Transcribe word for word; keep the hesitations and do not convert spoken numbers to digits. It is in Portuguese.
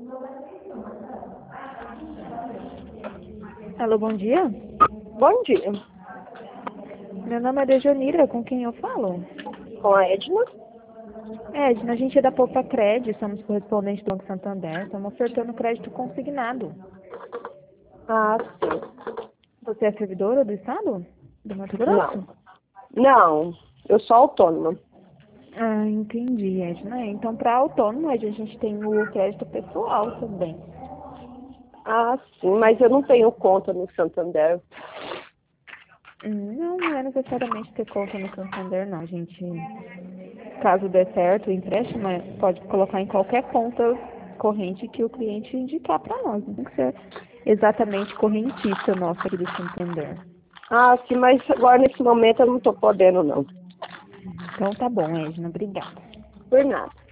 Alô, bom dia. Bom dia, Meu nome é Dejanira, com quem eu falo? com a Edna. Edna, a gente é da Poupa Cred, somos correspondentes do Banco Santander, estamos ofertando crédito consignado. Ah, sim. Você é servidora do Estado? Do Mato Grosso? Não, não, eu sou autônoma. Ah, entendi, Edna. Então, para autônomo, a gente tem o crédito pessoal também. Ah, sim, mas eu não tenho conta no Santander. Hum, Não, não é necessariamente ter conta no Santander, não. A gente, caso dê certo o empréstimo, é- pode colocar em qualquer conta corrente que o cliente indicar para nós. Não tem que ser exatamente correntista nosso aqui do Santander. Ah, sim, mas agora nesse momento eu não estou podendo, não. Então tá bom, Edna. Obrigada. Por nada.